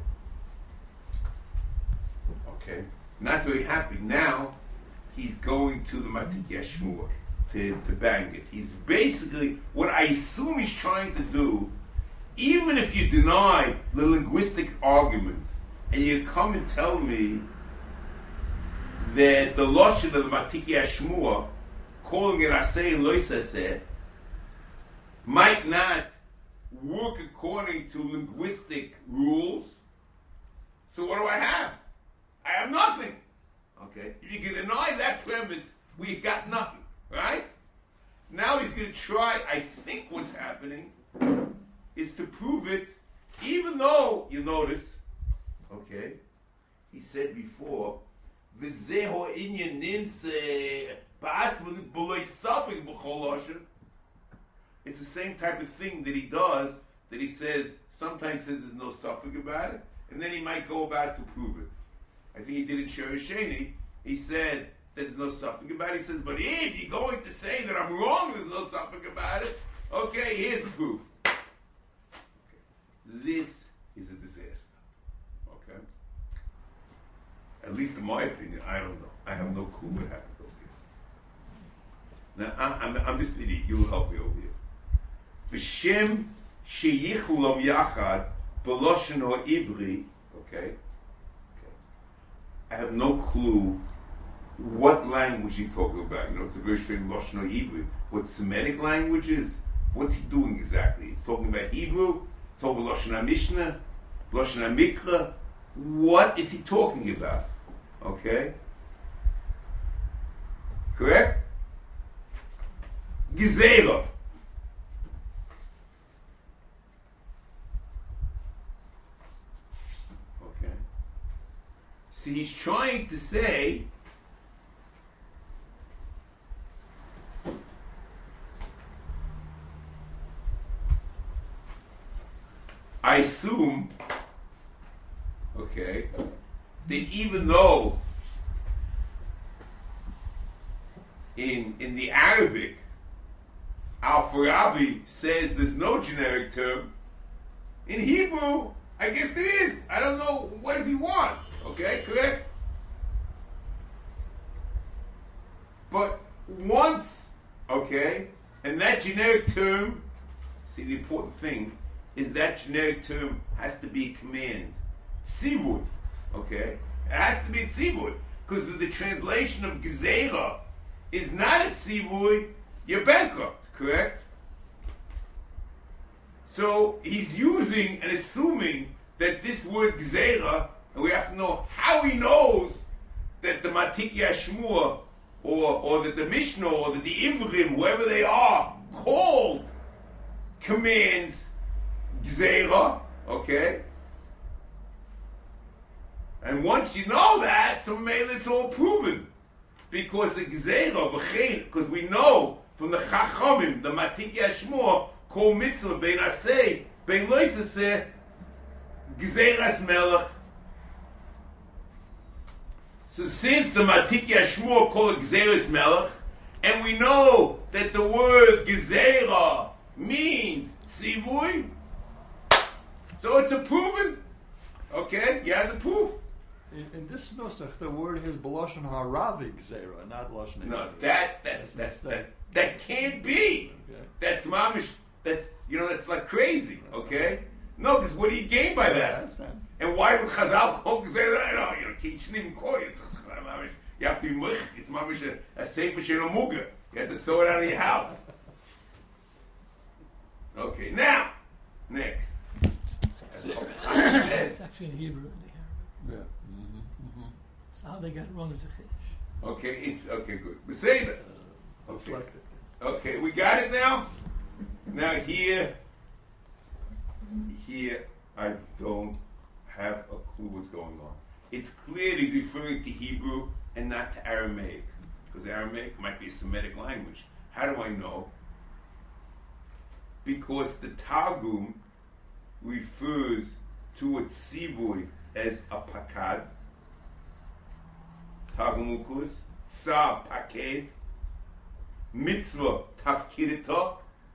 [SPEAKER 1] Okay? Not very happy. Now, he's going to the Matikei Shmua to, to bang it. He's basically, what I assume he's trying to do, even if you deny the linguistic argument, and you come and tell me that the Lashon of the Matikei Shmua, calling it Aseh and Lo Yisaseh, might not work according to linguistic rules. So what do I have? I have nothing. Okay? If you can deny that premise, we got nothing. Right? So now he's going to try, I think what's happening is to prove it, even though, you notice, okay, he said before, V'zeho inyan nimse ba'atzma b'loi safek b'chol lashon. It's the same type of thing that he does, that he says, sometimes says there's no suffix about it, and then he might go about to prove it. I think he did in Shurish Sheni. He said that there's no suffix about it. He says, but if you're going to say that I'm wrong, there's no suffix about it, okay, here's the proof. Okay. This is a disaster. Okay? At least in my opinion, I don't know. I have no clue what happened over here. Now, I'm, I'm, I'm just an idiot. You'll help me over here. V'shem sheyichulam yachad b'loshen ha'ivri, okay? I have no clue what language he's talking about. You know, it's a very strange Lashon Hebrew. What Semitic language is? What's he doing exactly? He's talking about Hebrew, he's talking about Lashon HaMishnah, Lashon HaMikra. What is he talking about? Okay? Correct? Gezerah. So he's trying to say I assume, okay, that even though in in the Arabic Al-Farabi says there's no generic term, In Hebrew, I guess there is. I don't know, what does he want? Okay, correct? But once, okay, and that generic term, see the important thing, is that generic term has to be a command. Tzivud, okay? It has to be a tzivud, because the translation of Gezerah is not a tzivud, you're bankrupt, correct? So he's using and assuming that this word Gezerah, and we have to know how he knows that the Matik Yashmur, or, or that the Mishnah, or that the Ivrim, whoever they are, called commands Gezerah, okay? And once you know that, so maybe it's all proven. Because the Gezerah, because we know from the Chachamim, the Matik Yashmur, called Mitzvah, Bein Aseh, Bein Loisaseh, Gezeras Melech. So since the Matik Yashmur called it Gezeras Melech, and we know that the word Gezerah means Tzivui, so it's a proven. Okay, you have the proof.
[SPEAKER 2] In, in this nusach, the word is B'loshen Haravi Gzera, not Loshen.
[SPEAKER 1] No, that that's that's that that can't be.
[SPEAKER 2] Okay.
[SPEAKER 1] That's mamish. That's you know that's like crazy. Okay. No, because what do you gain by that?
[SPEAKER 2] I understand.
[SPEAKER 1] And why would Chazal call Gezerah? I know you know can't even call it. You have to be much. It's mamish a, a sefer shelo muga. You have to throw it out of your house. Okay, now next. As I said,
[SPEAKER 3] It's actually in Hebrew.
[SPEAKER 2] Yeah. Mm-hmm. Mm-hmm.
[SPEAKER 3] So how they got it wrong is a chiddush.
[SPEAKER 1] okay, it's, okay, good. Beseda.
[SPEAKER 2] It's
[SPEAKER 1] Okay.
[SPEAKER 2] like it.
[SPEAKER 1] Okay, we got it now? Now here, here, I don't have a clue what's going on. It's clear that he's referring to Hebrew and not to Aramaic, because Aramaic might be a Semitic language. How do I know? Because the Targum refers to a tzivui as a pakad, Targum Ukus, tzav paked, mitzvah tafkirita,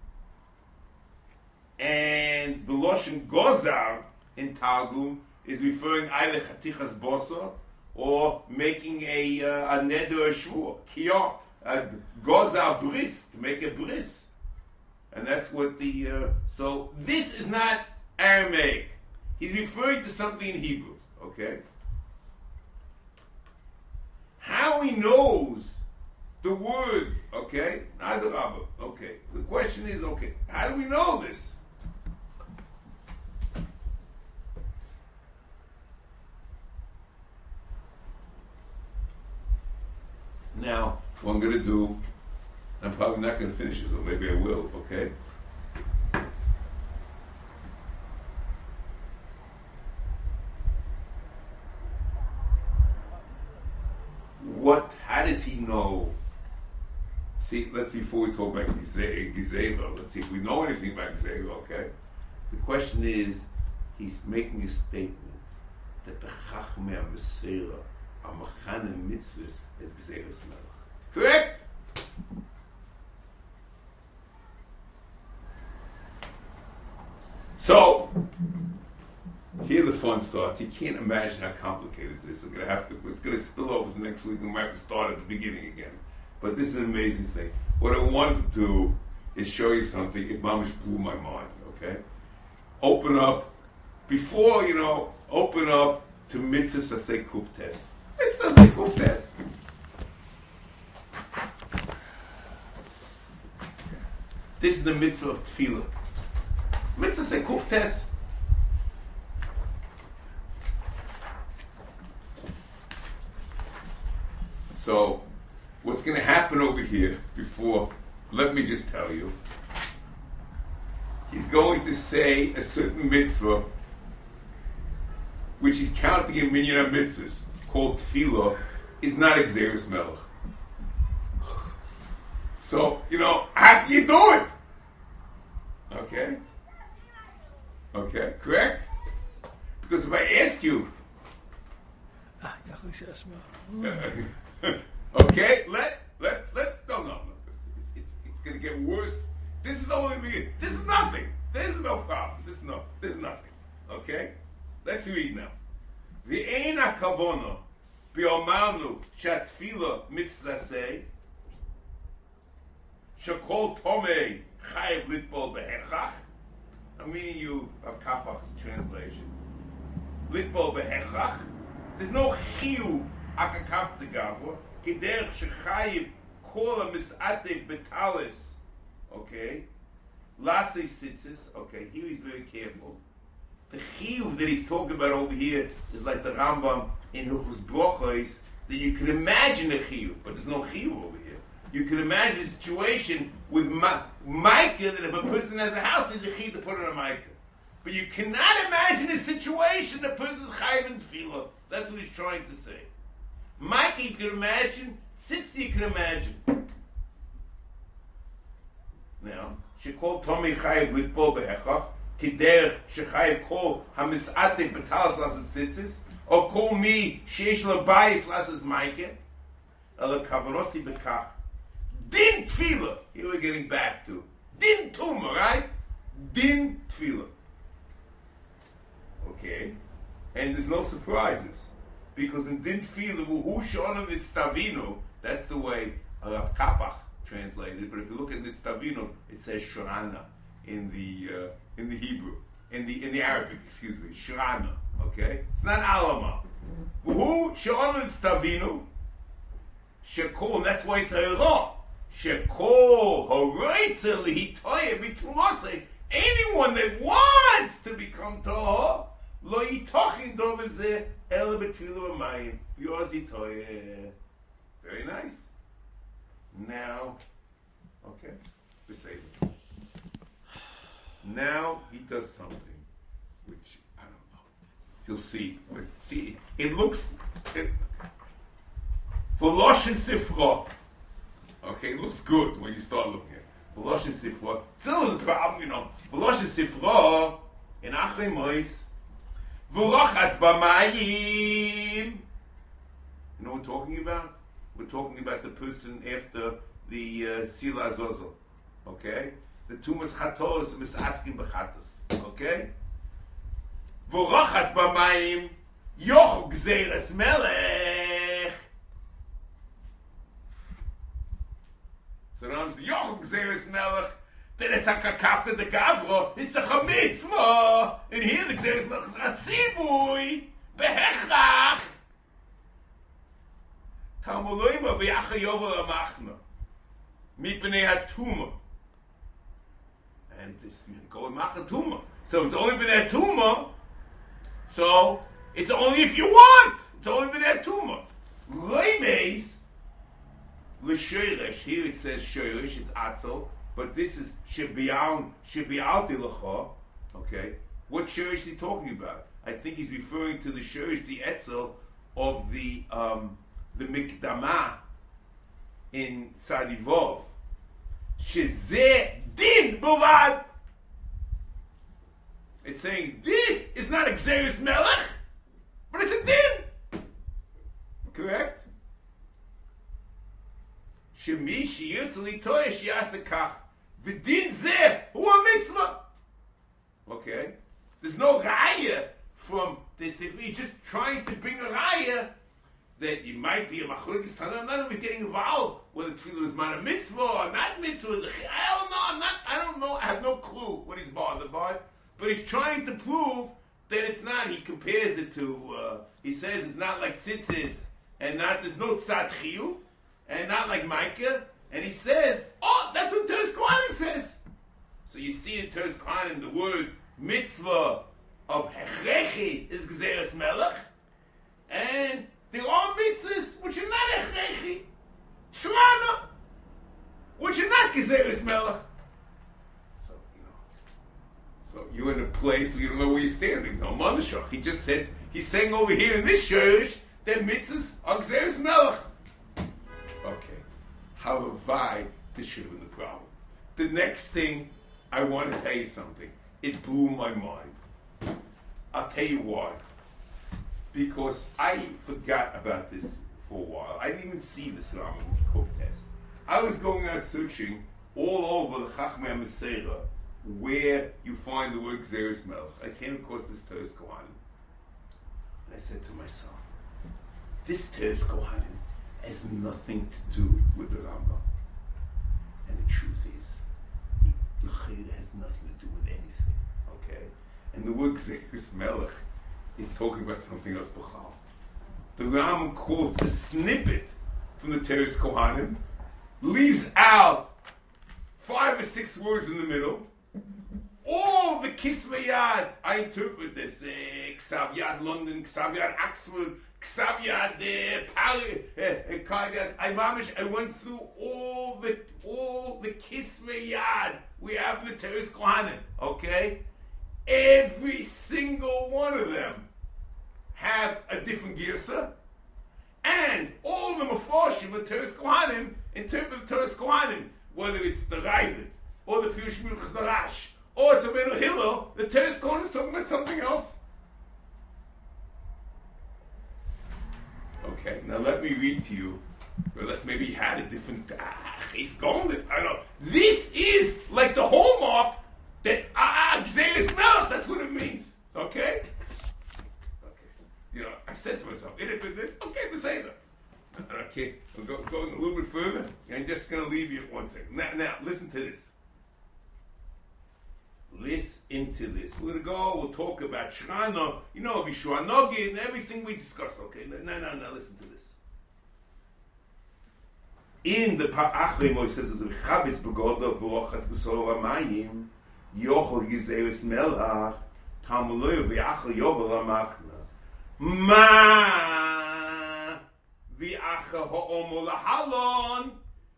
[SPEAKER 1] and the Loshen Gozar in Targum is referring either chatichas bosa or making a uh, a neder or shvur, kiyah, a Gozar bris, to make a bris. And that's what the, uh, so this is not Aramaic. He's referring to something in Hebrew, okay? How he knows the word, okay? Adarabah, okay. The question is, okay, how do we know this? Now, what I'm going to do, I'm probably not going to finish it, or maybe I will, okay? What, how does he know? See, let's, before we talk about Gezerah, let's see if we know anything about Gezerah, okay? The question is, he's making a statement that the Chachmei HaMesirah are Machane Mitzvahs as Gezeras Melech. Correct? So, here the fun starts. You can't imagine how complicated this is. I'm gonna have to. It's gonna spill over to next week, and we have to start at the beginning again. But this is an amazing thing. What I wanted to do is show you something. It mamish blew my mind. Okay, open up before you know. Open up to Mitzvah Sasei Kuftes. Mitzvah Sasei Kuftes. This is the mitzvah of Tefillah. Mitzvah Sasei Kuftes. So, what's going to happen over here before, let me just tell you, he's going to say a certain mitzvah, which he's counting in minyan mitzvahs, called tefillah, is not Gezeras Melech. So, you know, how do you do it? Okay? Okay, correct? Because if I ask you,
[SPEAKER 3] Ah, Yahushua Shmuel.
[SPEAKER 1] okay, let let let's no no no. It's it's, it's going to get worse. This is only the beginning. This is nothing. There's no problem. There's no, there's nothing. Okay? Let's read now. V'ein hakavono b'yomarnu shatfila mitzaseh shekol tomei chayiv litbol behechach. I'm reading you of Kapach's translation. Litbol behechach. There's no chiyuv akakaf degavua kederech shechayiv kol mis'atev betalis. Okay? Lase sitzis. Okay, here he's very careful. The chiyuv that he's talking about over here is like the Rambam in Hilchos Brochos, that you can imagine a chiyuv, but there's no chiyuv over here. You can imagine a situation with ma- Micah, that if a person has a house, there's a chiyuv to put on a Micah. But you cannot imagine a situation that a person's chayiv in tefillah. That's what he's trying to say. Micah you can imagine, Tzitzi you can imagine. Now, shekol Tomei chayiv litbol behechach, kiderech shechayiv kol hamis'atek betalas lasas tzitzis, or kol mi sheish labayis lasas Micah, ela kavanosi bekach. Din tefillah. Here we're getting back to din tumah, right? Din tefillah. Okay, and there's no surprises because in din tefillah who shonam nitztavinu. That's the way Rav Kapach translated. But if you look at nitztavinu, it says shorana in the uh, in the Hebrew, in the in the Arabic. Excuse me, shorana. Okay, it's not alama. Who shonam nitztavinu. Shekol. That's why it's a law. Shekol horeitzel hitoye bitulase. Anyone that wants to become tahor, lo yitochin do b'zeh ele betfilah v'mayim yoz hitoye. Very nice. Now, okay, beseder. Now he does something which I don't know. You'll see. But see, it looks it, for Loshen Sifra. Okay, it looks good when you start looking at it. V'loshen Sifra. Still is a problem, you know. V'loshen Sifra in Achrei Mois. V'lochatz b'mayim. You know what we're talking about? We're talking about the person after the uh, Sila Azozel. Okay? The Tumas Chatos Misaskim B'chatos. Okay? V'lochatz b'mayim yoch gzeiras melech. So now I'm saying, Yochum Gzeres Melech, then it's a kakafta de Gavro, it's a chamitzvah, and here the Gzeres Melech is a tzibui, behechach. Talmuloima v'yacha yovel amachna, mipnei hatuma. And it's go and macha tuma. So it's only been a tuma, so it's only if you want. It's only been a tuma. Leimes, L'sheirish, here it says sheirish, it's atzel, but this is shebial, shebial tilacha. Okay, what sheirish is he talking about? I think he's referring to the sheirish, the etzel of the um, the mikdama in Tzadivov. Shezeh din buvad. It's saying this is not a gzeris melech, but it's a din. Correct? Shemi sheyirtzeli toy sheyasekach v'din zeh hu mitzvah. Okay, there's no raya from this. If you're just trying to bring a raya that you might be a machlokes Tanna, none of us getting involved whether tefillah is man a mitzvah or not mitzvah. I don't know. I'm not. I don't know. I have no clue what he's bothered by. But he's trying to prove that it's not. He compares it to. Uh, he says it's not like tzitzis and not. There's no tzad chiyuv. And not like Micah. And he says, oh, that's what Teres Kohanim says. So you see in Teres Kohanim the word mitzvah of hechrechi is gzeres melech. And there are mitzvahs which are not hechrechi. Shrana, which are not gzeres melech. So, you know. So you're in a place where you don't know where you're standing. No, Manashach. He just said, he's saying over here in this church that mitzvahs are gzeres melech. Okay, halavai, this should have been the problem. The next thing, I want to tell you something. It blew my mind. I'll tell you why. Because I forgot about this for a while. I didn't even see this Raman Kook test. I was going out searching all over the Chachmei HaMeseira where you find the word Gzeres Melech. I came across this Teres Kohanim. And I said to myself, this Teres Kohanim has nothing to do with the Rambam. And the truth is, it has nothing to do with anything. Okay? And the word Gzeres Melech is talking about something else. The Rambam quotes a snippet from the Teres Kohanim, leaves out five or six words in the middle. All the Kisvei Yad, I interpret this. Uh, Ksav Yad London, Ksav Yad Oxford, Ksav Yad uh, Pali, uh, Ksav I mamish, I went through all the all the Kisvei Yad we have in the Teres Kohanim. Okay, every single one of them have a different girsa, and all the Mefarshim of Teres Kohanim interpret the Teres Kohanim, whether it's the Ravid or the Pirush Milchus Narash, or it's a Beinu Hillel. The Teres Kohanim is talking about something else. Okay, now let me read to you. Well, let's maybe had a different. Ah, he's going. I don't know. This is like the hallmark that ah, Gzeres Melech. That's what it means. Okay. You know, I said to myself, it did this, okay, Beseda. Okay, I'm go, going a little bit further, and I'm just going to leave you one second. Now, now, listen to this. Listen to this. We're going to go, we'll talk about Shana, you know, Vishua Nogi, and everything we discussed. Okay, no, no, no, no, listen to this. In the Pa'achrim, it says, Chabitz Begoda, V'rochatz B'sorah Mayim, Yochel Gzeres Melach, Talmuloy V'yachel Yovel Amachna. Ma v'acha ha'omo lahalon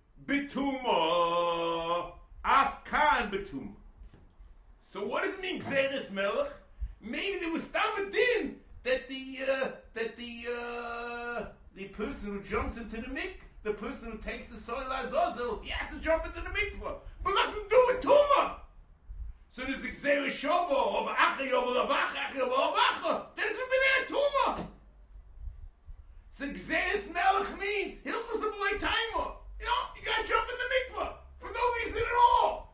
[SPEAKER 1] betuma afkan betuma. So what does it mean, Gzeres Melech? Maybe there was tamadin that the uh, that the uh, the person who jumps into the mikvah, the person who takes the soil azazel, he has to jump into the mikvah, but nothing to do with tuma. So there's a Gzeres Shovo, or Acha Yovel Avacha, Acha Yovel Avacha. Then it's a B'nei Tuma. So Gzeres Melech means Hilchos B'lei Taima. You know, you gotta jump in the mikvah for no reason at all.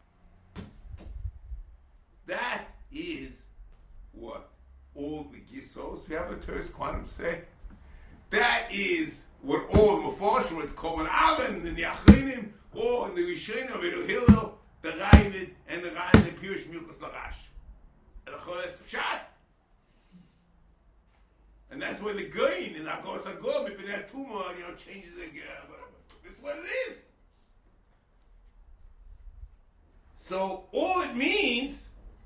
[SPEAKER 1] That is what all the Gisos, we have the Teres Kohanim say. That is what all the Mefarshim, it's called an Aven in the Achrinim, or in the Rishonim of Beinu Hillel, the Ravid and the Ravid and Pirush Milchus Narash. And that's Pshat. And that's why the Goyin in Agos Agor, B'nei Tumah, you know, changes the whatever. This is what it is. So all it means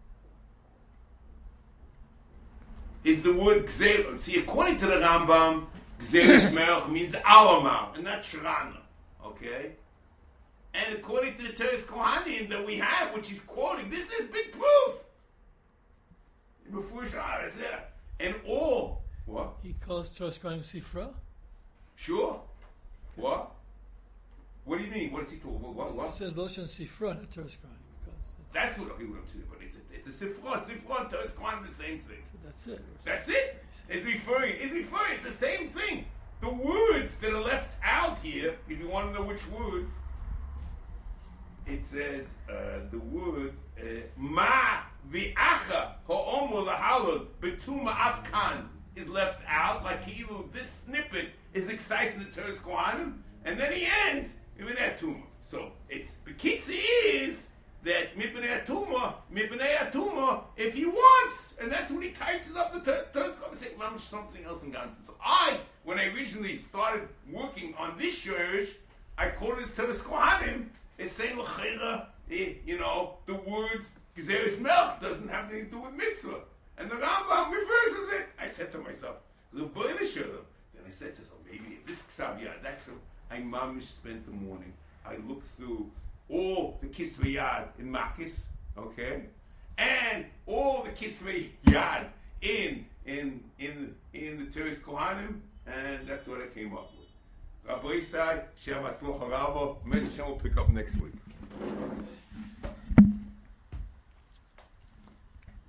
[SPEAKER 1] is the word Gzeres. See, according to the Rambam, Gzeres Melech means Alamar, and not Shirana. Okay? And according to the Teres Kohanim that we have, which he's quoting, this is big proof. Before Shah, is there. And all. What?
[SPEAKER 3] He calls Teres Kohanim Sifra?
[SPEAKER 1] Sure. What? What do you mean? What is he talking about? What? What?
[SPEAKER 3] It says Loshan Sifra, not Teres Kohanim.
[SPEAKER 1] That's what he wants to do, but it's a, it's a Sifra. Sifra and Teres Kohanim the same thing.
[SPEAKER 3] So that's it.
[SPEAKER 1] That's it. It's referring, it's referring, it's the same thing. The words that are left out here, if you want to know which words, it says uh, the word uh, ma v'acha ha'omu lahalon betuma afkan is left out, like Kilu, this snippet is exciting the Teres Kohanim, and then he ends with that tumah. So it's the kitzi is that mipnei atuma, mipnei atuma, if he wants, and that's when he tightens up the Teres Kohanim. Say, Mom, something else in Gansu. So I, when I originally started working on this shurish, I called it Teres Kohanim. It's saying l'chera, you know, the word Gzeres Melech doesn't have anything to do with mitzvah. And the Rambam reverses it. I said to myself, L'boy Shalom. Then I said to myself, maybe this Ksav Yad, actually, I mamish spent the morning. I looked through all the Kisvei Yad in Makis, okay, and all the Kisvei Yad in in in in the Teres Kohanim, and that's what I came up with. Rabbi Isai, Shem Atzloch Harabo, Menachem will pick up next week.